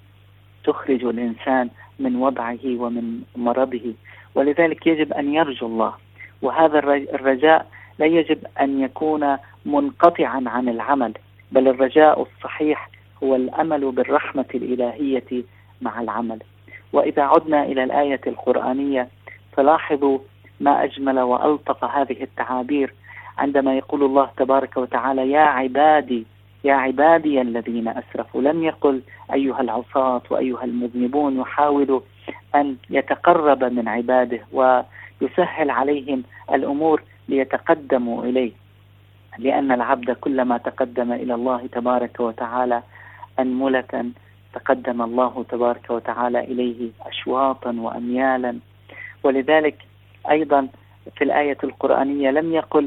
تخرج الإنسان من وضعه ومن مرضه، ولذلك يجب أن يرجو الله. وهذا الرجاء لا يجب أن يكون منقطعا عن العمل، بل الرجاء الصحيح هو الأمل بالرحمة الإلهية مع العمل. وإذا عدنا إلى الآية القرآنية فلاحظوا ما أجمل وألطف هذه التعابير عندما يقول الله تبارك وتعالى: يا عبادي يا عبادي الذين أسرفوا. لم يقل أيها العصاة وأيها المذنبون، يحاول أن يتقرب من عباده ويسهل عليهم الأمور ليتقدموا إليه، لأن العبد كلما تقدم إلى الله تبارك وتعالى أنملة تقدم الله تبارك وتعالى إليه أشواطا وأميالا. ولذلك أيضا في الآية القرآنية لم يقل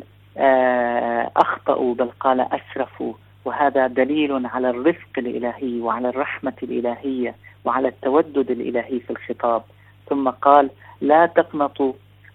أخطأوا بل قال أسرفوا، وهذا دليل على الرفق الإلهي وعلى الرحمة الإلهية وعلى التودد الإلهي في الخطاب. ثم قال لا تقنطوا،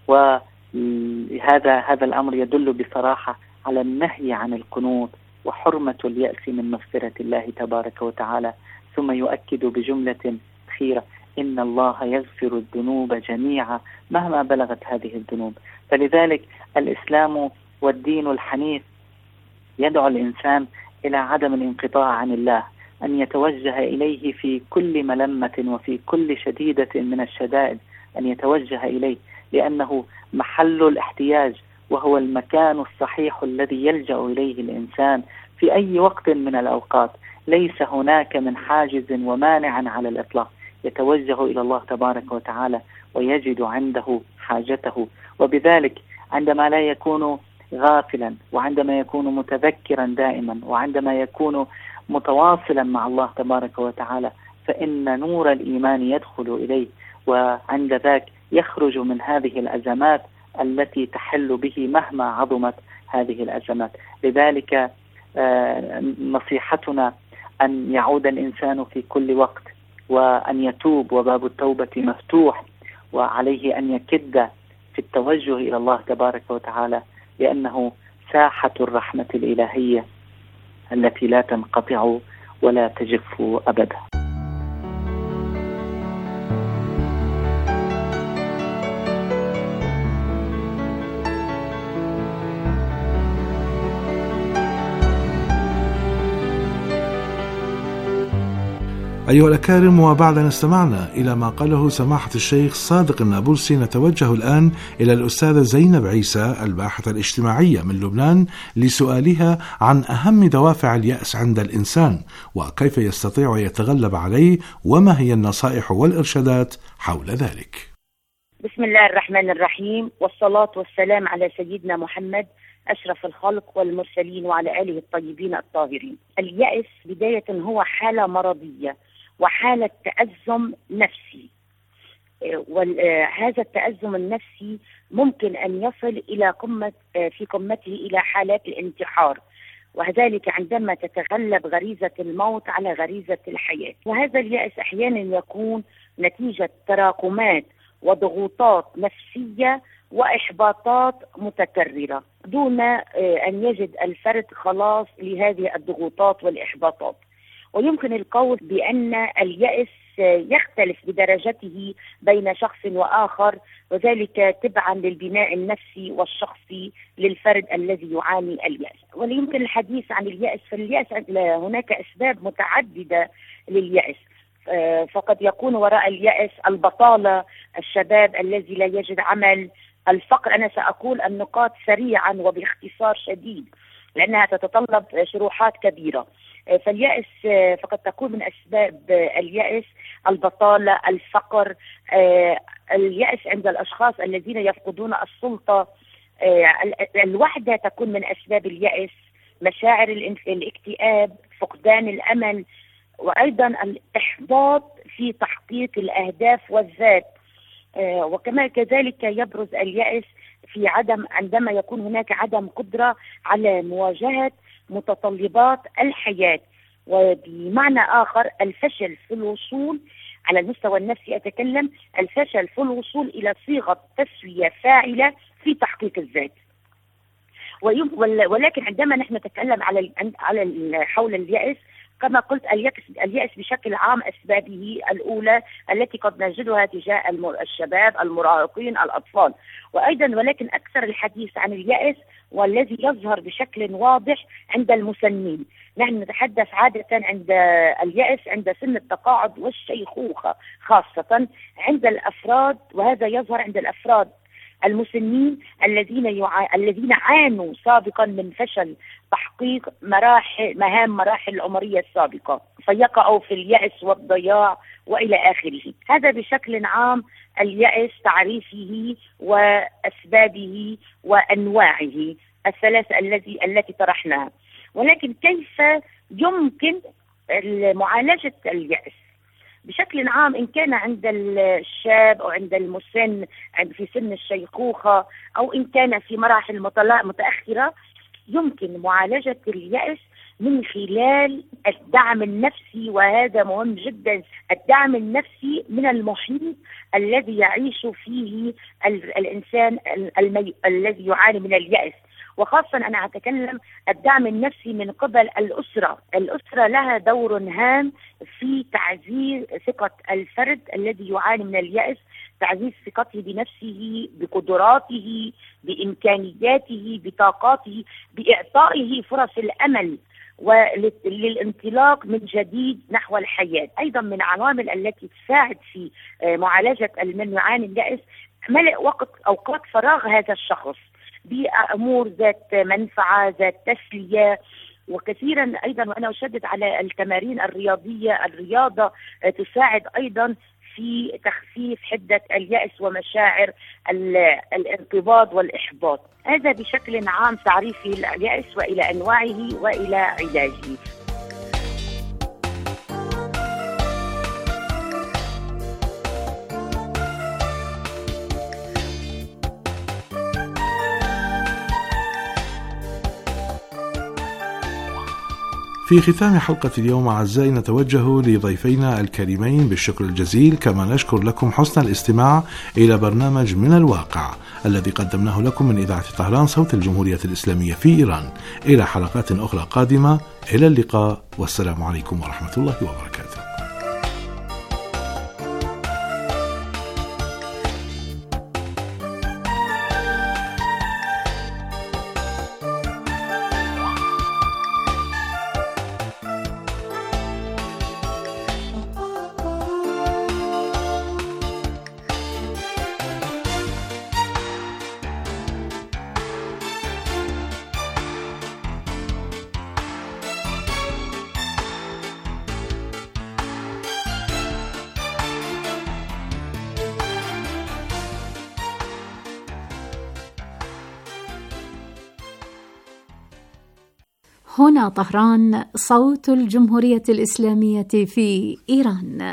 وهذا هذا الأمر يدل بصراحة على النهي عن القنوط وحرمة اليأس من مغفرة الله تبارك وتعالى. ثم يؤكد بجملة أخيرة: إن الله يغفر الذنوب جميعا مهما بلغت هذه الذنوب. فلذلك الإسلام والدين الحنيف يدعو الإنسان إلى عدم الانقطاع عن الله، أن يتوجه إليه في كل ملمة وفي كل شديدة من الشدائد، أن يتوجه إليه لأنه محل الاحتياج، وهو المكان الصحيح الذي يلجأ إليه الإنسان في أي وقت من الأوقات. ليس هناك من حاجز ومانع على الإطلاق، يتوجه إلى الله تبارك وتعالى ويجد عنده حاجته. وبذلك عندما لا يكون غافلا، وعندما يكون متذكرا دائما، وعندما يكون متواصلا مع الله تبارك وتعالى، فإن نور الإيمان يدخل إليه، وعند ذاك يخرج من هذه الأزمات التي تحل به مهما عظمت هذه الأزمات. لذلك نصيحتنا أن يعود الإنسان في كل وقت وأن يتوب، وباب التوبة مفتوح، وعليه أن يكد في التوجه إلى الله تبارك وتعالى، لأنه ساحة الرحمة الإلهية التي لا تنقطع ولا تجف أبدا.
أيها الأكارم، وبعد أن استمعنا إلى ما قاله سماحة الشيخ صادق النابلسي، نتوجه الآن إلى الأستاذة زينب عيسى الباحثة الاجتماعية من لبنان لسؤالها عن أهم دوافع اليأس عند الإنسان وكيف يستطيع أن يتغلب عليه، وما هي النصائح والإرشادات حول ذلك.
بسم الله الرحمن الرحيم، والصلاة والسلام على سيدنا محمد أشرف الخلق والمرسلين وعلى آله الطيبين الطاهرين. اليأس بداية هو حالة مرضية وحالة تأزم نفسي، وهذا التأزم النفسي ممكن أن يصل إلى قمة في قمته إلى حالات الانتحار، وذلك عندما تتغلب غريزة الموت على غريزة الحياة. وهذا اليأس أحيانا يكون نتيجة تراكمات وضغوطات نفسية وإحباطات متكررة دون أن يجد الفرد خلاص لهذه الضغوطات والإحباطات. ويمكن القول بأن اليأس يختلف بدرجته بين شخص وآخر، وذلك تبعا للبناء النفسي والشخصي للفرد الذي يعاني اليأس. ويمكن الحديث عن اليأس، فاليأس هناك أسباب متعددة لليأس، فقد يكون وراء اليأس البطالة، الشباب الذي لا يجد عمل، الفقر. أنا سأقول النقاط سريعا وباختصار شديد لأنها تتطلب شروحات كبيرة. فاليأس فقد تكون من أسباب اليأس البطالة، الفقر، اليأس عند الأشخاص الذين يفقدون السلطة، الوحدة تكون من أسباب اليأس، مشاعر الاكتئاب، فقدان الأمل، وأيضا الإحباط في تحقيق الأهداف والذات. وكما كذلك يبرز اليأس في عدم عندما يكون هناك عدم قدرة على مواجهة متطلبات الحياة، وبمعنى آخر الفشل في الوصول على المستوى النفسي أتكلم الفشل في الوصول إلى صيغة تسوية فاعلة في تحقيق الذات. ولكن عندما نحن نتكلم على على حول اليأس، كما قلت اليأس اليأس بشكل عام أسبابه الأولى التي قد نجدها تجاه الشباب، المراهقين، الأطفال، وأيضا ولكن أكثر الحديث عن اليأس والذي يظهر بشكل واضح عند المسنين. نحن نتحدث عادة عند اليأس عند سن التقاعد والشيخوخة خاصة عند الأفراد، وهذا يظهر عند الأفراد المسنين الذين يع... الذين عانوا سابقا من فشل تحقيق مراحل مهام مراحل العمرية السابقة، فيقعوا في اليأس والضياع وإلى آخره. هذا بشكل عام اليأس، تعريفه وأسبابه وأنواعه الثلاثة الذي التي طرحناها. ولكن كيف يمكن معالجة اليأس بشكل عام، إن كان عند الشاب أو عند المسن في سن الشيخوخة أو إن كان في مراحل متأخرة؟ يمكن معالجة اليأس من خلال الدعم النفسي، وهذا مهم جدا. الدعم النفسي من المحيط الذي يعيش فيه الإنسان المي... الذي يعاني من اليأس، وخاصة أنا أتكلم الدعم النفسي من قبل الأسرة. الأسرة لها دور هام في تعزيز ثقة الفرد الذي يعاني من اليأس، تعزيز ثقته بنفسه، بقدراته، بإمكانياته، بطاقاته، بإعطائه فرص الأمل وللانطلاق من جديد نحو الحياة. أيضا من العوامل التي تساعد في معالجة من يعاني من اليأس ملء وقت أوقات فراغ هذا الشخص بأمور ذات منفعة، ذات تسلية. وكثيرا أيضا وأنا أشدد على التمارين الرياضية، الرياضة تساعد أيضا في تخفيف حدة اليأس ومشاعر الانقباض والإحباط. هذا بشكل عام تعريفي اليأس وإلى أنواعه وإلى علاجه.
في ختام حلقة اليوم أعزائي نتوجه لضيفينا الكريمين بالشكر الجزيل، كما نشكر لكم حسن الاستماع إلى برنامج من الواقع الذي قدمناه لكم من إذاعة طهران صوت الجمهورية الإسلامية في إيران. إلى حلقات أخرى قادمة، إلى اللقاء، والسلام عليكم ورحمة الله وبركاته.
هنا طهران، صوت الجمهورية الإسلامية في إيران.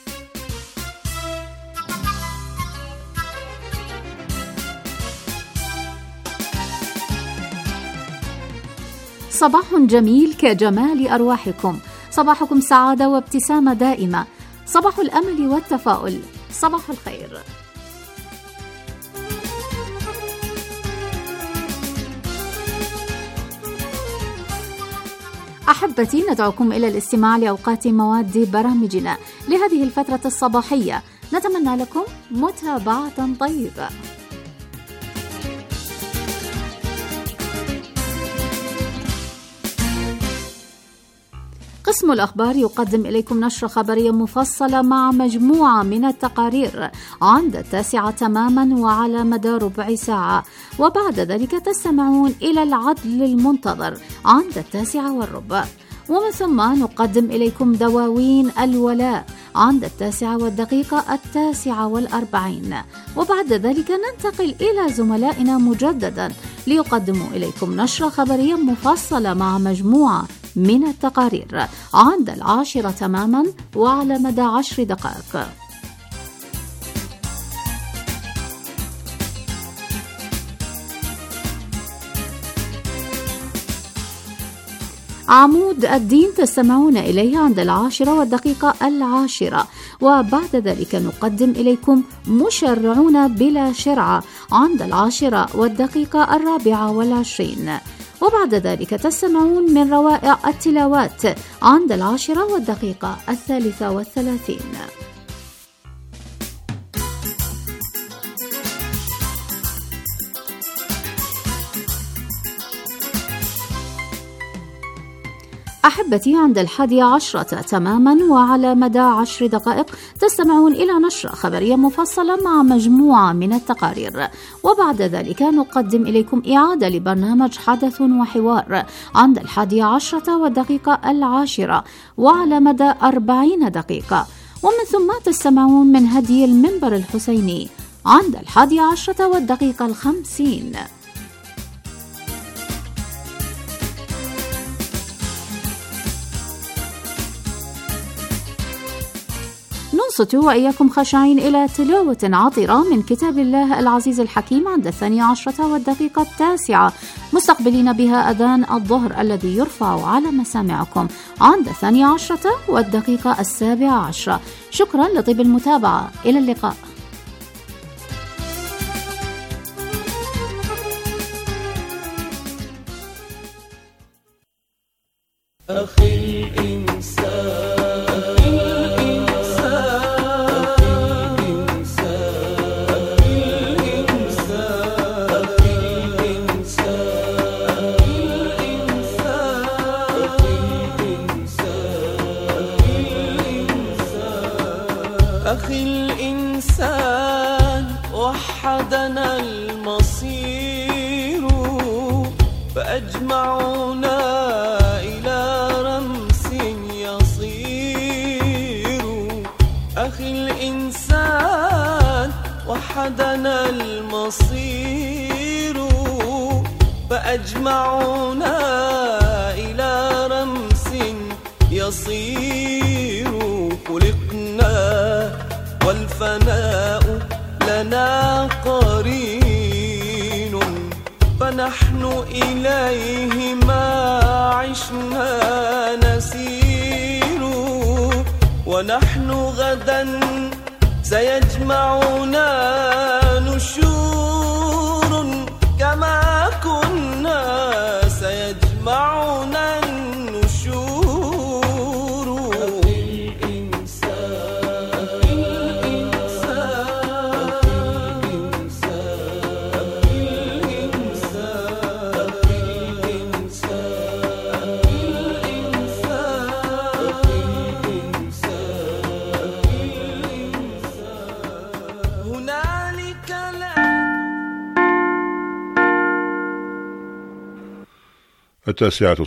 صباح جميل كجمال أرواحكم، صباحكم سعادة وابتسامة دائمة، صباح الأمل والتفاؤل، صباح الخير. أحبتي، ندعوكم إلى الاستماع لأوقات مواد برامجنا لهذه الفترة الصباحية، نتمنى لكم متابعة طيبة. قسم الأخبار يقدم إليكم نشرة خبرية مفصلة مع مجموعة من التقارير عند التاسعة تماما وعلى مدى ربع ساعة، وبعد ذلك تستمعون إلى العدل المنتظر عند التاسعة والربع، ومن ثم نقدم إليكم دواوين الولاء عند التاسعة والدقيقة التاسعة والأربعين، وبعد ذلك ننتقل إلى زملائنا مجددا ليقدموا إليكم نشرة خبرية مفصلة مع مجموعة من التقارير عند العاشرة تماما وعلى مدى عشر دقائق. عمود الدين تستمعون إليه عند العاشرة والدقيقة العاشرة، وبعد ذلك نقدم إليكم مشرعون بلا شرعة عند العاشرة والدقيقة الرابعة والعشرين، وبعد ذلك تستمعون من روائع التلاوات عند العاشرة والدقيقة الثالثة والثلاثين. أحبتي، عند الحادية عشرة تماما وعلى مدى عشر دقائق تستمعون إلى نشرة خبرية مفصلة مع مجموعة من التقارير، وبعد ذلك نقدم إليكم إعادة لبرنامج حدث وحوار عند الحادية عشرة والدقيقة العاشرة وعلى مدى أربعين دقيقة، ومن ثم تستمعون من هدي المنبر الحسيني عند الحادية عشرة والدقيقة الخمسين. ننصت وإياكم خاشعين إلى تلاوة عطرة من كتاب الله العزيز الحكيم عند الثانية عشرة والدقيقة التاسعة، مستقبلين بها أذان الظهر الذي يرفع على مسامعكم عند الثانية عشرة والدقيقة السابعة عشرة. شكرا لطيب المتابعة، إلى اللقاء.
أخي الإنسان أخي الإنسان وحدنا المصير، فأجمعنا إلى رمس يصير. أخي الإنسان وحدنا المصير، فأجمعنا إلى رمس يصير. خلقنا والفناء لنا قرين، فنحن إليه ما عشنا نسير. ونحن غدا سيجمعنا نشور، كما كنا سيجمعنا النشور.
التاسعة